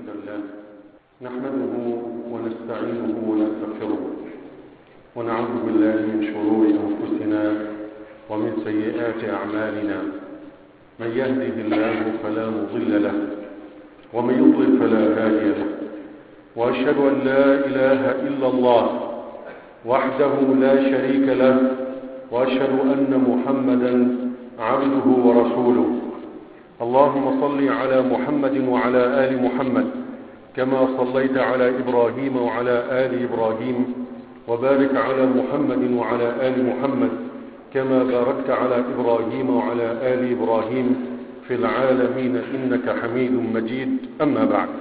لله نحمده ونستعينه ونستغفره ونعوذ بالله من شرور أنفسنا ومن سيئات أعمالنا. من يهده الله فلا مضل له ومن يضلل فلا هادي له، وأشهد أن لا إله إلا الله وحده لا شريك له، وأشهد أن محمدا عبده ورسوله. اللهم صل على محمد وعلى آل محمد كما صليت على إبراهيم وعلى آل إبراهيم، وبارك على محمد وعلى آل محمد كما باركت على إبراهيم وعلى آل إبراهيم في العالمين إنك حميد مجيد. أما بعد،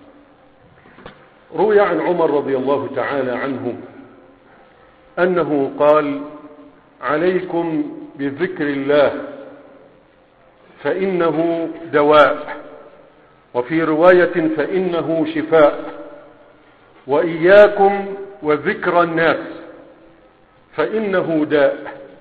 روي عن عمر رضي الله تعالى عنه أنه قال: عليكم بذكر الله فإنه دواء، وفي رواية فإنه شفاء، وإياكم وذكر الناس فإنه داء.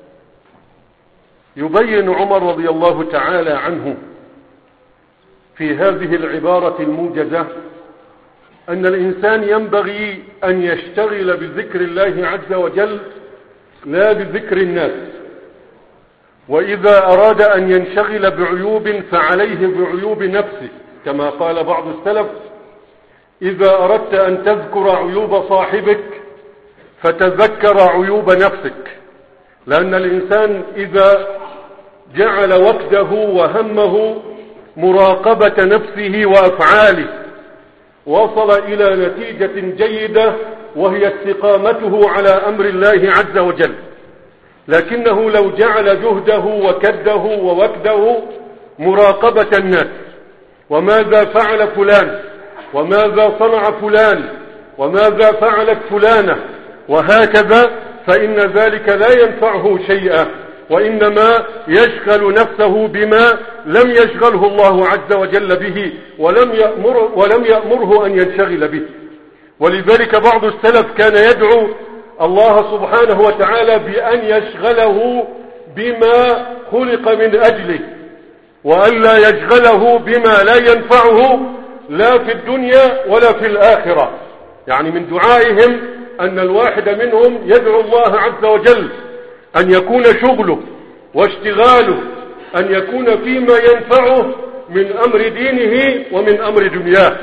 يبين عمر رضي الله تعالى عنه في هذه العبارة الموجزة أن الإنسان ينبغي أن يشتغل بذكر الله عز وجل لا بذكر الناس، وإذا أراد أن ينشغل بعيوب فعليه بعيوب نفسه، كما قال بعض السلف: إذا أردت أن تذكر عيوب صاحبك فتذكر عيوب نفسك. لأن الإنسان إذا جعل وكده وهمه مراقبة نفسه وأفعاله وصل إلى نتيجة جيدة، وهي استقامته على أمر الله عز وجل. لكنه لو جعل جهده وكده ووكده مراقبة الناس، وماذا فعل فلان، وماذا صنع فلان، وماذا فعلت فلانة، وهكذا، فإن ذلك لا ينفعه شيئا، وإنما يشغل نفسه بما لم يشغله الله عز وجل به، ولم يأمره أن ينشغل به. ولذلك بعض السلف كان يدعو الله سبحانه وتعالى بأن يشغله بما خلق من أجله، وألا يشغله بما لا ينفعه لا في الدنيا ولا في الآخرة. يعني من دعائهم أن الواحد منهم يدعو الله عز وجل أن يكون شغله واشتغاله أن يكون فيما ينفعه من أمر دينه ومن أمر دنياه،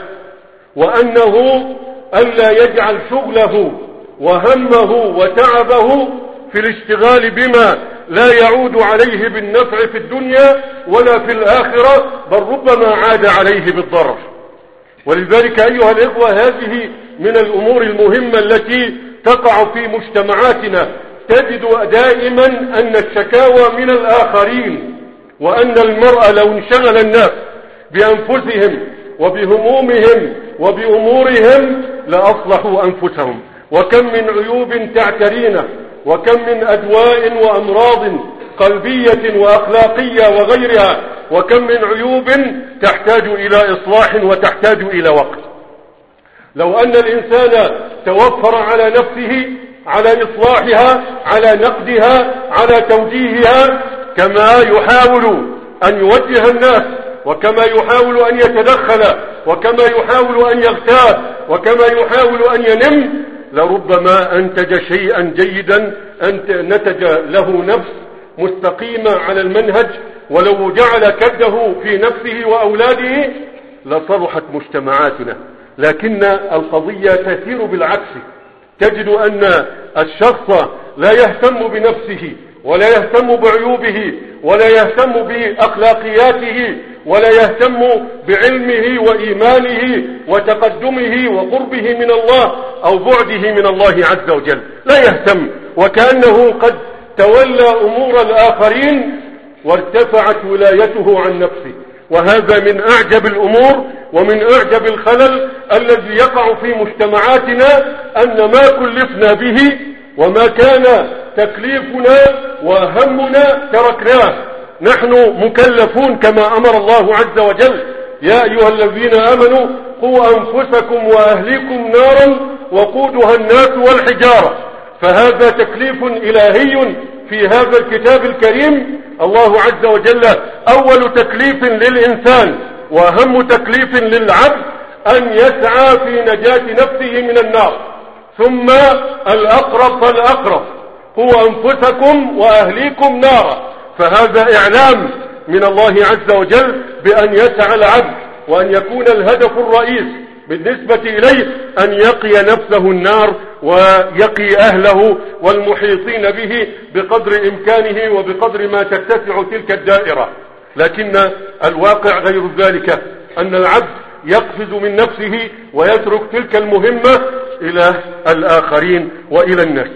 وأنه ألا يجعل شغله وهمه وتعبه في الاشتغال بما لا يعود عليه بالنفع في الدنيا ولا في الآخرة، بل ربما عاد عليه بالضرر. ولذلك أيها الإخوة، هذه من الأمور المهمة التي تقع في مجتمعاتنا. تجد دائما أن الشكاوى من الآخرين، وأن المرء لو انشغل الناس بأنفسهم وبهمومهم وبأمورهم لأصلحوا أنفسهم. وكم من عيوب تعترينا، وكم من أدواء وأمراض قلبية وأخلاقية وغيرها، وكم من عيوب تحتاج إلى إصلاح وتحتاج إلى وقت. لو أن الإنسان توفر على نفسه على إصلاحها، على نقدها، على توجيهها، كما يحاول أن يوجه الناس، وكما يحاول أن يتدخل، وكما يحاول أن يغتاب، وكما يحاول أن ينم، لربما أنتج شيئا جيدا، نتج له نفس مستقيمة على المنهج. ولو جعل كده في نفسه وأولاده لصلحت مجتمعاتنا. لكن القضية تسير بالعكس. تجد أن الشخص لا يهتم بنفسه، ولا يهتم بعيوبه، ولا يهتم بأخلاقياته، ولا يهتم بعلمه وإيمانه وتقدمه وقربه من الله أو بعده من الله عز وجل. لا يهتم، وكأنه قد تولى أمور الآخرين وارتفعت ولايته عن نفسه. وهذا من أعجب الأمور ومن أعجب الخلل الذي يقع في مجتمعاتنا، أن ما كلفنا به وما كان تكليفنا وهمنا تركناه. نحن مكلفون كما أمر الله عز وجل: يا أيها الذين آمنوا قوا أنفسكم وأهليكم نارا وقودها الناس والحجارة. فهذا تكليف إلهي في هذا الكتاب الكريم. الله عز وجل أول تكليف للإنسان وأهم تكليف للعبد أن يسعى في نجاة نفسه من النار. ثم الأقرب فالأقرب، قوا أنفسكم وأهليكم نارا. فهذا إعلام من الله عز وجل بأن يسعى العبد وأن يكون الهدف الرئيس بالنسبة إليه أن يقي نفسه النار ويقي أهله والمحيطين به بقدر إمكانه وبقدر ما تتسع تلك الدائرة. لكن الواقع غير ذلك، أن العبد يقفز من نفسه ويترك تلك المهمة إلى الآخرين وإلى الناس.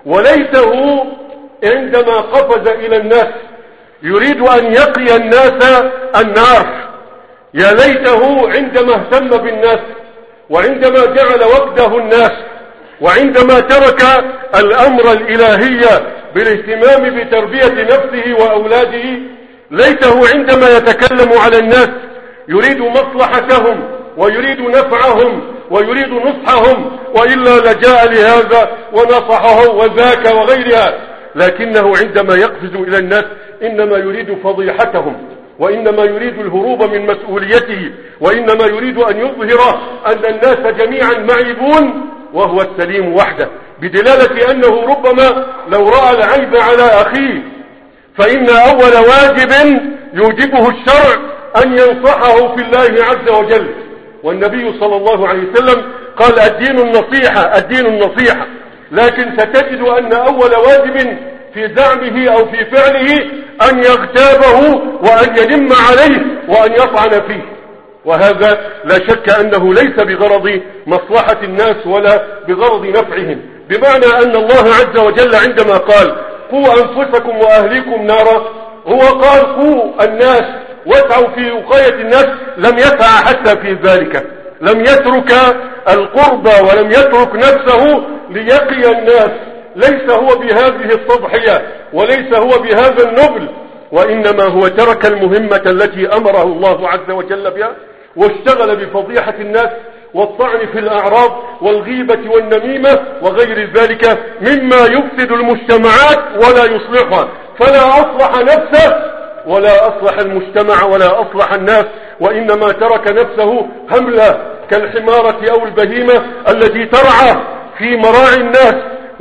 وليته عندما قفز إلى الناس يريد أن يقي الناس النار، يا ليته عندما اهتم بالناس وعندما جعل وقته الناس وعندما ترك الأمر الإلهي بالاهتمام بتربية نفسه وأولاده، ليته عندما يتكلم على الناس يريد مصلحتهم ويريد نفعهم ويريد نصحهم، وإلا لجاء لهذا ونصحه وذاك وغيرها. لكنه عندما يقفز إلى الناس إنما يريد فضيحتهم، وإنما يريد الهروب من مسؤوليته، وإنما يريد أن يظهر أن الناس جميعا معيبون وهو السليم وحده، بدلالة أنه ربما لو رأى العيب على أخيه فإن أول واجب يوجبه الشرع أن ينصحه في الله عز وجل. والنبي صلى الله عليه وسلم قال الدين النصيحة، الدين النصيحة. لكن ستجد أن أول واجب في زعمه أو في فعله أن يغتابه وأن ينم عليه وأن يطعن فيه، وهذا لا شك أنه ليس بغرض مصلحة الناس ولا بغرض نفعهم. بمعنى أن الله عز وجل عندما قال قوا أنفسكم وأهليكم نارا، هو قال قوا الناس واسعوا في وقاية الناس، لم يسعى حتى في ذلك، لم يترك القربى ولم يترك نفسه ليقي الناس. ليس هو بهذه التضحية وليس هو بهذا النبل، وإنما هو ترك المهمة التي أمره الله عز وجل بها واشتغل بفضيحة الناس والطعن في الأعراض والغيبة والنميمة وغير ذلك مما يفسد المجتمعات ولا يصلحها، فلا أصلح نفسه ولا أصلح المجتمع ولا أصلح الناس، وإنما ترك نفسه هملة كالحمارة أو البهيمة التي ترعى في مراعي الناس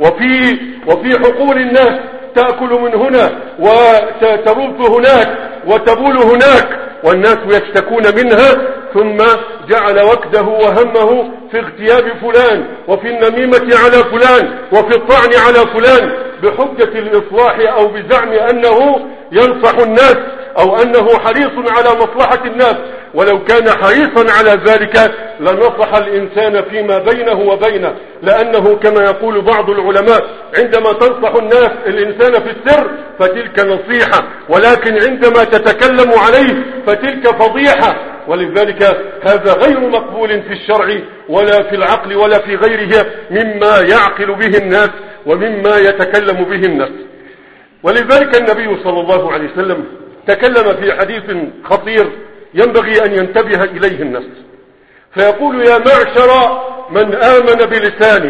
وفي حقول الناس، تأكل من هنا وتربط هناك وتبول هناك والناس يشتكون منها، ثم جعل وقته وهمه في اغتياب فلان وفي النميمة على فلان وفي الطعن على فلان بحجة الإصلاح أو بزعم أنه ينصح الناس أو أنه حريص على مصلحة الناس. ولو كان حريصا على ذلك لنصح الإنسان فيما بينه وبينه، لأنه كما يقول بعض العلماء عندما تنصح الناس الإنسان في السر فتلك نصيحة، ولكن عندما تتكلم عليه فتلك فضيحة. ولذلك هذا غير مقبول في الشرع ولا في العقل ولا في غيره مما يعقل به الناس ومما يتكلم به الناس. ولذلك النبي صلى الله عليه وسلم تكلم في حديث خطير ينبغي أن ينتبه إليه الناس، فيقول يا معشر من آمن بلسانه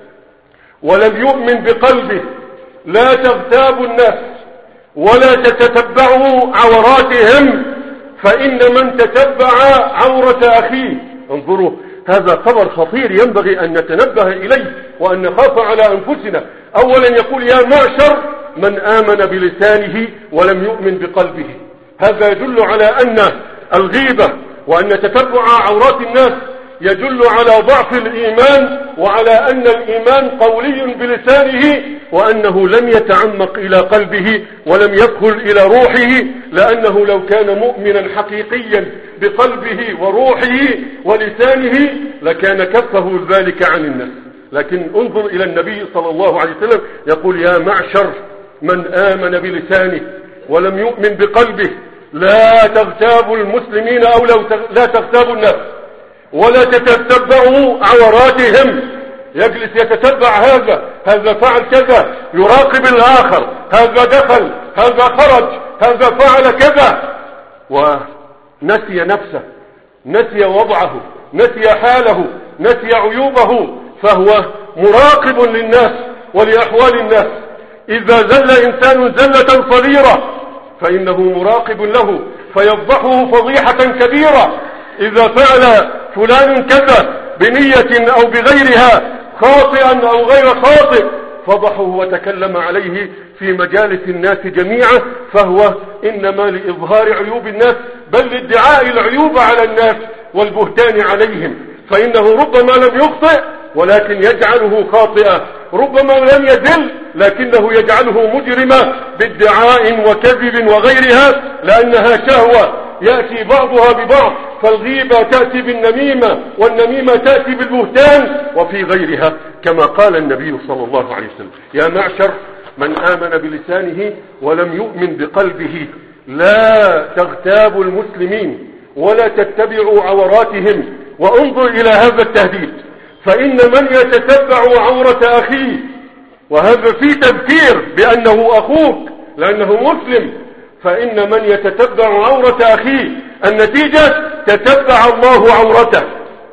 ولم يؤمن بقلبه لا تغتابوا الناس ولا تتتبعوا عوراتهم، فإن من تتبع عورة أخيه. انظروا، هذا خبر خطير ينبغي أن نتنبه إليه وأن نخاف على أنفسنا. أولا يقول يا معشر من آمن بلسانه ولم يؤمن بقلبه، هذا يدل على أن الغيبة وأن تتبع عورات الناس يدل على ضعف الإيمان، وعلى أن الإيمان قولي بلسانه وأنه لم يتعمق إلى قلبه ولم يدخل إلى روحه، لأنه لو كان مؤمنا حقيقيا بقلبه وروحه ولسانه لكان كفه ذلك عن الناس. لكن انظر إلى النبي صلى الله عليه وسلم يقول يا معشر من آمن بلسانه ولم يؤمن بقلبه لا تغتابوا المسلمين أو لا تغتابوا الناس ولا تتتبعوا عوراتهم. يجلس يتتبع هذا فعل كذا، يراقب الآخر، هذا دخل، هذا خرج، هذا فعل كذا، ونسي نفسه، نسي وضعه، نسي حاله، نسي عيوبه، فهو مراقب للناس ولأحوال الناس. إذا زل إنسان زلة صغيرة فإنه مراقب له فيفضحه فضيحة كبيرة، إذا فعل فلان كذا بنية أو بغيرها، خاطئا أو غير خاطئ، فضحه وتكلم عليه في مجالس الناس جميعا، فهو إنما لإظهار عيوب الناس، بل لادعاء العيوب على الناس والبهتان عليهم، فإنه ربما لم يخطئ ولكن يجعله خاطئا، ربما لم يدل لكنه يجعله مجرما بادعاء وكذب وغيرها، لأنها شهوة يأتي بعضها ببعض، فالغيبة تأتي بالنميمة والنميمة تأتي بالبهتان وفي غيرها، كما قال النبي صلى الله عليه وسلم: يا معشر من آمن بلسانه ولم يؤمن بقلبه لا تغتابوا المسلمين ولا تتبعوا عوراتهم. وانظر إلى هذا التهديد، فإن من يتتبع عورة أخيه، وهذا فيه تذكير بأنه أخوك لأنه مسلم، فإن من يتتبع عورة أخيه النتيجة تتبع الله عورته،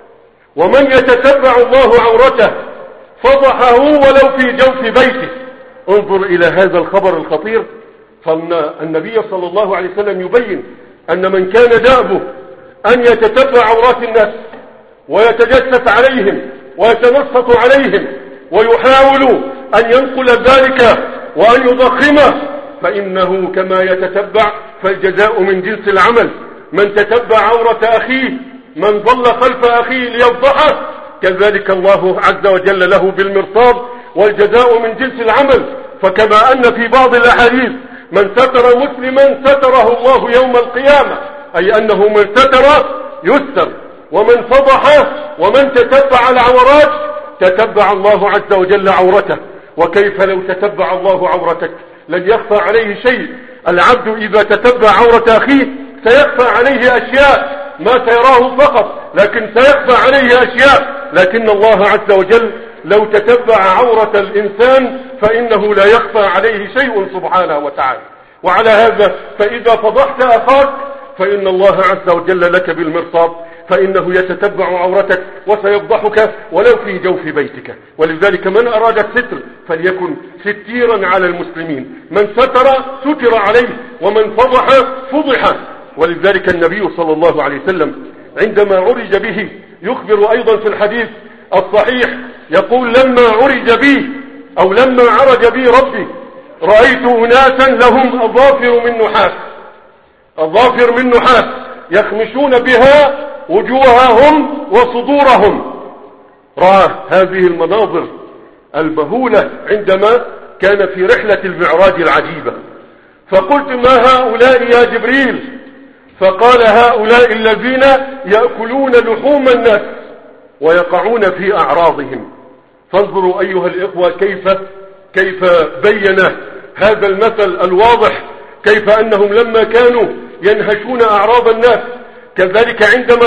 ومن يتتبع الله عورته فضحه ولو في جوف بيته. انظر إلى هذا الخبر الخطير، فإن النبي صلى الله عليه وسلم يبين أن من كان دأبه أن يتتبع عورات الناس ويتجسس عليهم ويتنصت عليهم ويحاول أن ينقل ذلك وأن يضخمه، فإنه كما يتتبع، فالجزاء من جنس العمل. من تتبع عورة أخيه، من ظل خلف أخيه ليفضحه، كذلك الله عز وجل له بالمرصاد، والجزاء من جنس العمل. فكما أن في بعض الأحاديث من ستر مسلما ستره الله يوم القيامة، أي أنه من ستر يستر، ومن فضح ومن تتبع العورات تتبع الله عز وجل عورته. وكيف لو تتبع الله عورتك؟ لن يخفى عليه شيء. العبد إذا تتبع عورة أخيه سيخفى عليه أشياء ما سيراه فقط، لكن سيخفى عليه أشياء. لكن الله عز وجل لو تتبع عورة الإنسان فإنه لا يخفى عليه شيء سبحانه وتعالى. وعلى هذا فإذا فضحت أخاك فإن الله عز وجل لك بالمرصاد، فإنه يتتبع عورتك وسيفضحك ولو في جوف بيتك. ولذلك من أراد الستر فليكن ستيرا على المسلمين، من ستر ستر عليه، ومن فضح فضح. ولذلك النبي صلى الله عليه وسلم عندما عرج به يخبر أيضا في الحديث الصحيح، يقول: لما عرج بي أو لما عرج بي ربي رأيت أناسا لهم أظافر من نحاس، أظافر من نحاس يخمشون بها وجوههم وصدورهم. رأى هذه المناظر البهولة عندما كان في رحلة المعراج العجيبة، فقلت: ما هؤلاء يا جبريل؟ فقال: هؤلاء الذين يأكلون لحوم الناس ويقعون في أعراضهم. فانظروا أيها الإخوة كيف بين هذا المثل الواضح، كيف أنهم لما كانوا ينهشون أعراض الناس كذلك عندما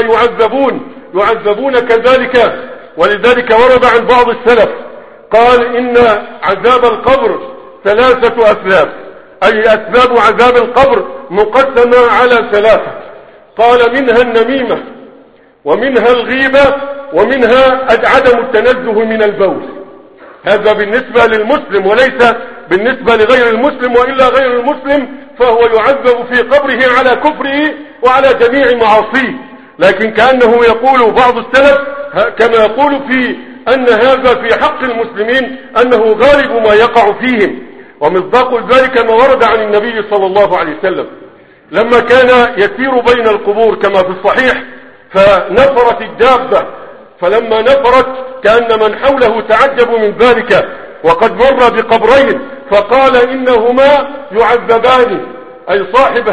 يعذبون كذلك. ولذلك ورد عن بعض السلف قال: إن عذاب القبر 3 أسباب، أي أسباب عذاب القبر مقسمة على 3. قال: منها النميمة، ومنها الغيبة، ومنها عدم التنزه من البول. هذا بالنسبة للمسلم وليس بالنسبة لغير المسلم، وإلا غير المسلم فهو يعذب في قبره على كفره وعلى جميع معاصيه. لكن كأنه يقول بعض السلف كما يقول في أن هذا في حق المسلمين أنه غالب ما يقع فيهم. ومصداق ذلك ما ورد عن النبي صلى الله عليه وسلم لما كان يسير بين القبور كما في الصحيح، فنفرت الدابة، فلما نفرت كأن من حوله تعجبوا من ذلك، وقد مر بقبرين فقال: إنهما يعذبان، أي صاحب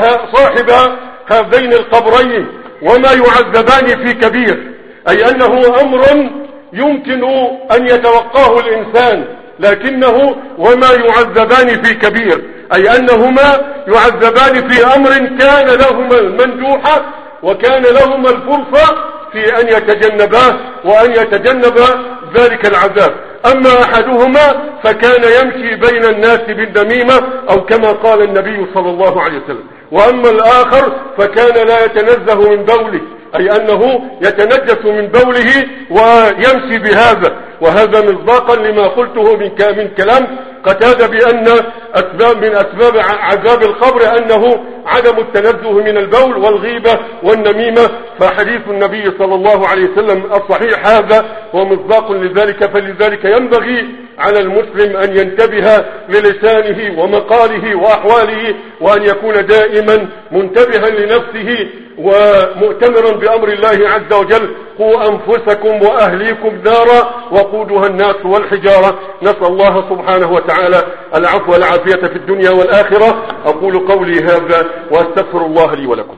هذين القبرين، وما يعذبان في كبير، أي أنه أمر يمكن أن يتوقاه الإنسان، لكنه وما يعذبان في كبير، أي أنهما يعذبان في أمر كان لهما المندوحة وكان لهما الفرصة في أن يتجنباه وأن يتجنب ذلك العذاب. أما أحدهما فكان يمشي بين الناس بالنميمة أو كما قال النبي صلى الله عليه وسلم، وأما الآخر فكان لا يتنزه من بوله، أي أنه يتنجس من بوله ويمشي بهذا. وهذا مصداقا لما قلته من كلام قتادة بأن من أسباب عذاب القبر أنه عدم التنزه من البول والغيبة والنميمة. فحديث النبي صلى الله عليه وسلم الصحيح هذا ومصداق لذلك. فلذلك ينبغي على المسلم أن ينتبه للسانه ومقاله وأحواله، وأن يكون دائما منتبها لنفسه ومؤتمرا بأمر الله عز وجل: قوا أنفسكم وأهليكم نارا وقودها الناس والحجارة. نسأل الله سبحانه وتعالى العفو والعافية في الدنيا والآخرة. أقول قولي هذا وأستغفر الله لي ولكم.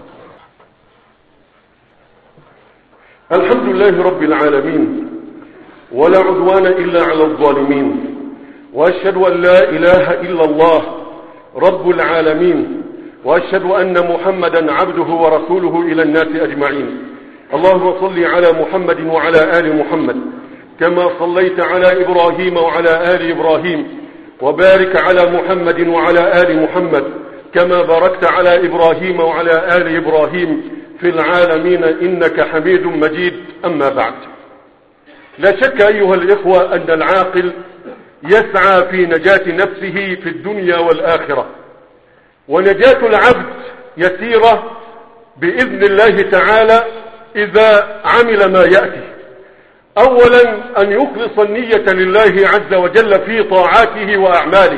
الحمد لله رب العالمين، ولا عدوان إلا على الظالمين، وأشهد أن لا إله إلا الله رب العالمين، وأشهد أن محمدا عبده ورسوله إلى الناس أجمعين. اللهم صل على محمد وعلى آل محمد كما صليت على إبراهيم وعلى آل إبراهيم، وبارك على محمد وعلى آل محمد كما باركت على إبراهيم وعلى آل إبراهيم في العالمين إنك حميد مجيد. أما بعد، لا شك أيها الإخوة أن العاقل يسعى في نجاة نفسه في الدنيا والآخرة، ونجاة العبد يسيرة بإذن الله تعالى إذا عمل ما يأتي. أولا أن يخلص النية لله عز وجل في طاعاته وأعماله،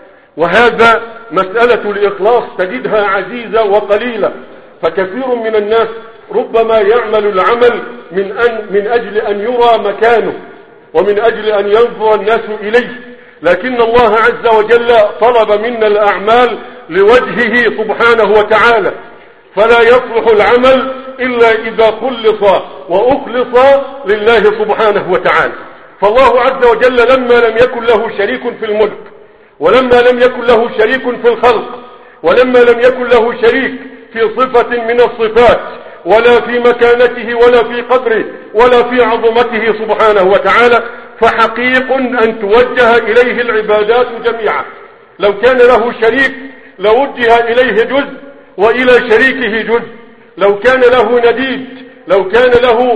وهذا مسألة الإخلاص تجدها عزيزة وقليلة. فكثير من الناس ربما يعمل العمل من أجل أن يرى مكانه ومن أجل أن ينظر الناس إليه، لكن الله عز وجل طلب منا الأعمال لوجهه سبحانه وتعالى، فلا يصلح العمل إلا إذا خلص وأخلص لله سبحانه وتعالى. فالله عز وجل لما لم يكن له شريك في الملك، ولما لم يكن له شريك في الخلق، ولما لم يكن له شريك في صفة من الصفات، ولا في مكانته ولا في قدره ولا في عظمته سبحانه وتعالى، فحقيق أن توجه إليه العبادات جميعا. لو كان له شريك لوجه إليه جزء وإلى شريكه جزء، لو كان له نديد، لو كان له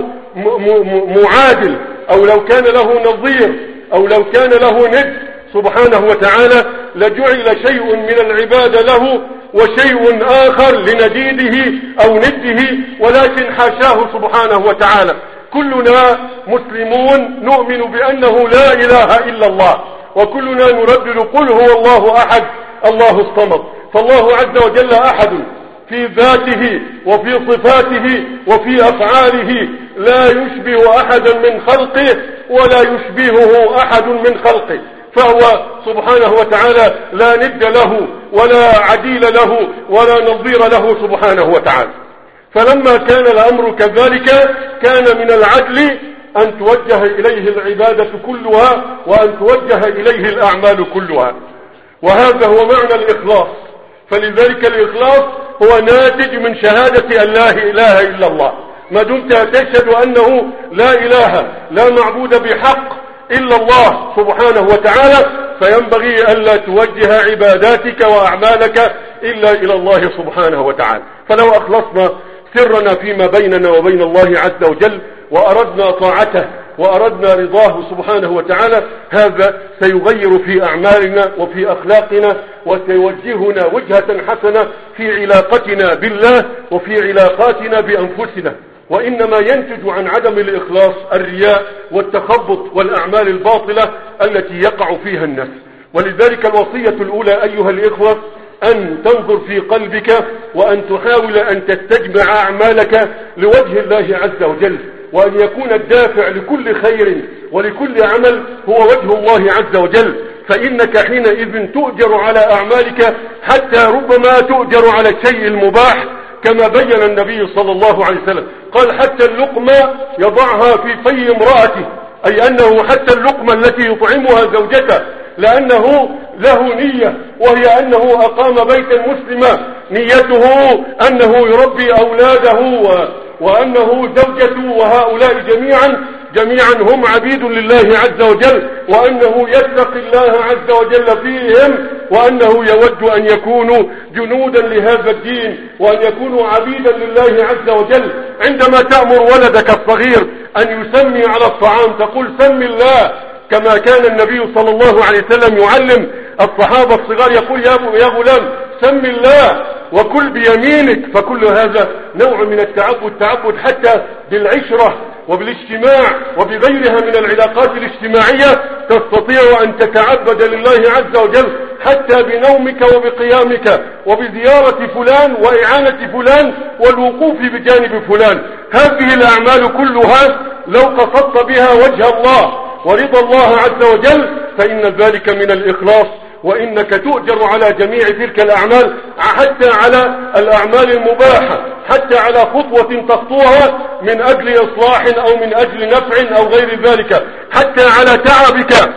معادل، أو لو كان له نظير، أو لو كان له ند سبحانه وتعالى، لجعل شيء من العبادة له وشيء آخر لنديده أو نده، ولكن حاشاه سبحانه وتعالى. كلنا مسلمون نؤمن بأنه لا إله إلا الله، وكلنا نردد قل هو الله أحد الله الصمد. فالله عز وجل أحد في ذاته وفي صفاته وفي أفعاله، لا يشبه أحدا من خلقه ولا يشبهه أحد من خلقه، فهو سبحانه وتعالى لا ند له ولا عديل له ولا نظير له سبحانه وتعالى. فلما كان الأمر كذلك كان من العدل أن توجه إليه العبادة كلها وأن توجه إليه الأعمال كلها، وهذا هو معنى الإخلاص. فلذلك الإخلاص هو ناتج من شهادة أن لا إله إلا الله. ما دمت تشهد أنه لا إله لا معبود بحق إلا الله سبحانه وتعالى، فينبغي ألا توجه عباداتك وأعمالك إلا إلى الله سبحانه وتعالى. فلو أخلصنا سرنا فيما بيننا وبين الله عز وجل وأردنا طاعته وأردنا رضاه سبحانه وتعالى، هذا سيغير في أعمالنا وفي أخلاقنا، وسيوجهنا وجهة حسنة في علاقتنا بالله وفي علاقاتنا بأنفسنا. وإنما ينتج عن عدم الإخلاص الرياء والتخبط والأعمال الباطلة التي يقع فيها الناس. ولذلك الوصية الأولى أيها الإخوة أن تنظر في قلبك وأن تحاول أن تستجمع أعمالك لوجه الله عز وجل، وأن يكون الدافع لكل خير ولكل عمل هو وجه الله عز وجل. فإنك حينئذ تؤجر على أعمالك، حتى ربما تؤجر على الشيء المباح، كما بين النبي صلى الله عليه وسلم قال حتى اللقمة يضعها في في امرأته، أي أنه حتى اللقمة التي يطعمها زوجته، لأنه له نية، وهي أنه أقام بيتا مسلما، نيته أنه يربي أولاده وأنه زوجته وهؤلاء جميعا هم عبيد لله عز وجل، وأنه يتقي الله عز وجل فيهم، وأنه يود أن يكونوا جنودا لهذا الدين، وأن يكونوا عبيدا لله عز وجل. عندما تأمر ولدك الصغير أن يسمي على الطعام تقول سم الله، كما كان النبي صلى الله عليه وسلم يعلم الصحابة الصغار يقول يا غلام سم الله وكل بيمينك. فكل هذا نوع من التعبد حتى بالعشرة وبالاجتماع وبغيرها من العلاقات الاجتماعية تستطيع أن تتعبد لله عز وجل حتى بنومك وبقيامك وبزيارة فلان وإعانة فلان والوقوف بجانب فلان. هذه الأعمال كلها لو قصدت بها وجه الله ورضا الله عز وجل فإن ذلك من الإخلاص، وإنك تؤجر على جميع تلك الأعمال، حتى على الأعمال المباحة، حتى على خطوة تخطوها من أجل إصلاح أو من أجل نفع أو غير ذلك، حتى على تعبك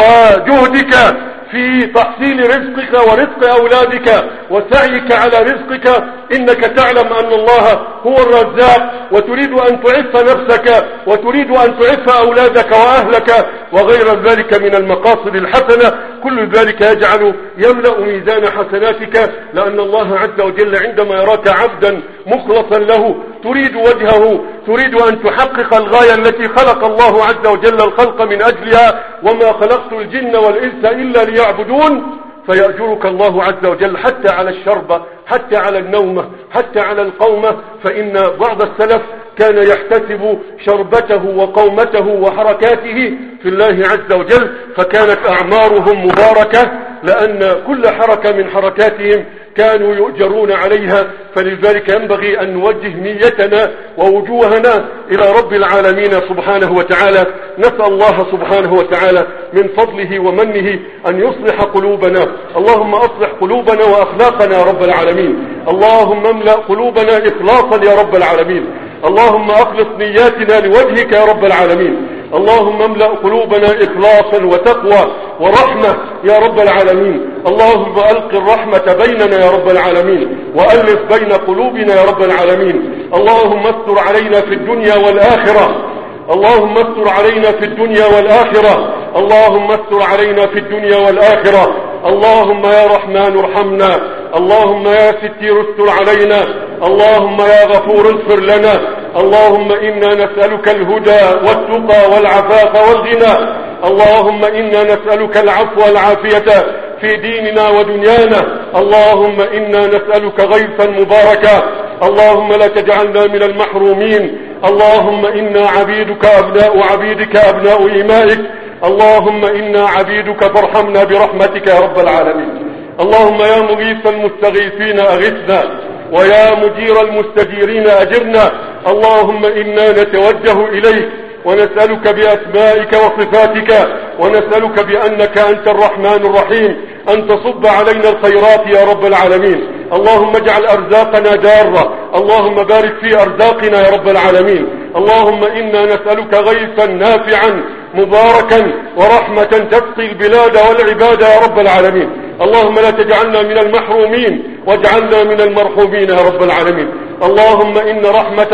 وجهدك في تحصيل رزقك ورزق أولادك وسعيك على رزقك. إنك تعلم أن الله هو الرزاق وتريد أن تعف نفسك وتريد أن تعف أولادك وأهلك وغير ذلك من المقاصد الحسنة. كل ذلك يملأ ميزان حسناتك، لأن الله عز وجل عندما يراك عبدا مخلصا له تريد وجهه، تريد أن تحقق الغاية التي خلق الله عز وجل الخلق من أجلها، وما خلقت الجن والإنس إلا ليعبدون، فيأجرك الله عز وجل حتى على الشربة، حتى على النومة، حتى على القومة. فإن بعض السلف كان يحتسب شربته وقومته وحركاته في الله عز وجل، فكانت أعمارهم مباركة، لأن كل حركة من حركاتهم كانوا يؤجرون عليها. فلذلك ينبغي أن نوجه نيتنا ووجوهنا إلى رب العالمين سبحانه وتعالى. نسأل الله سبحانه وتعالى من فضله ومنه أن يصلح قلوبنا. اللهم أصلح قلوبنا وأخلاقنا يا رب العالمين. اللهم املأ قلوبنا إخلاصا يا رب العالمين. اللهم أخلص نياتنا لوجهك يا رب العالمين. اللهم املأ قلوبنا إخلاصا وتقوى ورحمة يا رب العالمين. اللهم ألق الرحمة بيننا يا رب العالمين، وألف بين قلوبنا يا رب العالمين. اللهم استر علينا في الدنيا والآخرة، اللهم استر علينا في الدنيا والآخرة، اللهم استر علينا في الدنيا والآخرة. اللهم يا رحمن ارحمنا، اللهم يا ستير استر علينا، اللهم يا غفور اغفر لنا. اللهم إنا نسألك الهدى والتقى والعفاف والغنى. اللهم إنا نسألك العفو والعافية في ديننا ودنيانا. اللهم إنا نسألك غيثا مباركا. اللهم لا تجعلنا من المحرومين. اللهم إنا عبيدك أبناء عبيدك أبناء إمائك. اللهم إنا عبيدك فارحمنا برحمتك يا رب العالمين. اللهم يا مغيث المستغيثين أغثنا، ويا مجير المستجيرين أجرنا. اللهم إنا نتوجه إليك ونسألك بأسمائك وصفاتك، ونسألك بأنك أنت الرحمن الرحيم أن تصب علينا الخيرات يا رب العالمين. اللهم اجعل أرزاقنا جارة، اللهم بارك في أرزاقنا يا رب العالمين. اللهم إنا نسألك غيثا نافعا مباركا ورحمة تسقي البلاد والعباد يا رب العالمين. اللهم لا تجعلنا من المحرومين واجعلنا من المرحومين يا رب العالمين. اللهم إن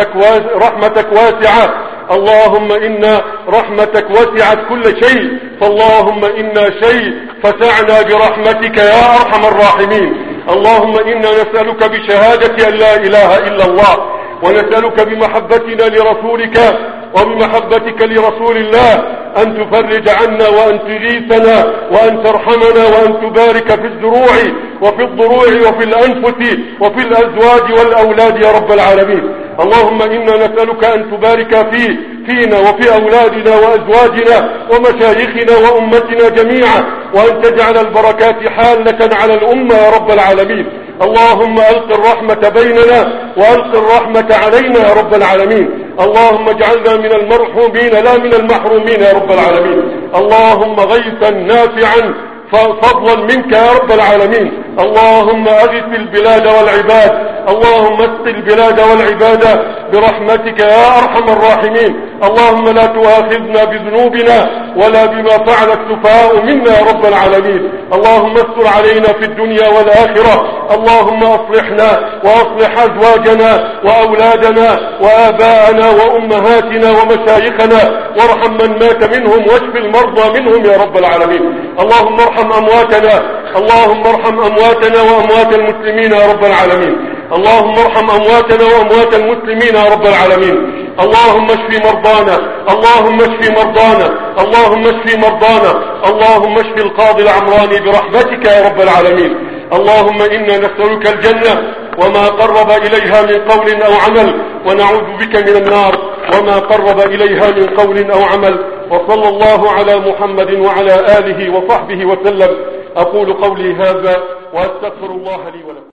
رحمتك واسعة، اللهم إن رحمتك وسعت كل شيء، فاللهم إنا شيء فسعنا برحمتك يا أرحم الراحمين. اللهم إنا نسألك بشهادة أن لا إله إلا الله، ونسألك بمحبتنا لرسولك وبمحبتك لرسول الله أن تفرج عنا وأن تغيثنا وأن ترحمنا وأن تبارك في الزروع وفي الضروع وفي الأنفس وفي الأزواج والأولاد يا رب العالمين. اللهم إنا نسألك أن تبارك فينا وفي أولادنا وأزواجنا ومشايخنا وأمتنا جميعا، وأن تجعل البركات حالة على الأمة يا رب العالمين. اللهم ألق الرحمة بيننا وألق الرحمة علينا يا رب العالمين. اللهم اجعلنا من المرحومين لا من المحرومين يا رب العالمين. اللهم غيثا نافعا فضلا منك يا رب العالمين. اللهم أغث البلاد والعباد، اللهم اسق البلاد والعباد برحمتك يا أرحم الراحمين. اللهم لا تؤاخذنا بذنوبنا ولا بما فعل السفهاء منا يا رب العالمين. اللهم استر علينا في الدنيا والآخرة. اللهم أصلحنا وأصلح أزواجنا وأولادنا وآباءنا وأمهاتنا ومشايخنا، وارحم من مات منهم واشف المرضى منهم يا رب العالمين. اللهم ارحم أمواتنا، اللهم ارحم أمواتنا وأموات المسلمين يا رب العالمين. اللهم ارحم أمواتنا وأموات المسلمين يا رب العالمين. اللهم اشف مرضانا، اللهم اشف مرضانا، اللهم اشف مرضانا، اللهم اشف القاضي العمراني برحمتك يا رب العالمين. اللهم إنا نسألك الجنة وما قرب إليها من قول أو عمل، ونعوذ بك من النار وما قرب إليها من قول أو عمل. وصلى الله على محمد وعلى آله وصحبه وسلم. أقول قولي هذا وأستغفر الله لي ولكم.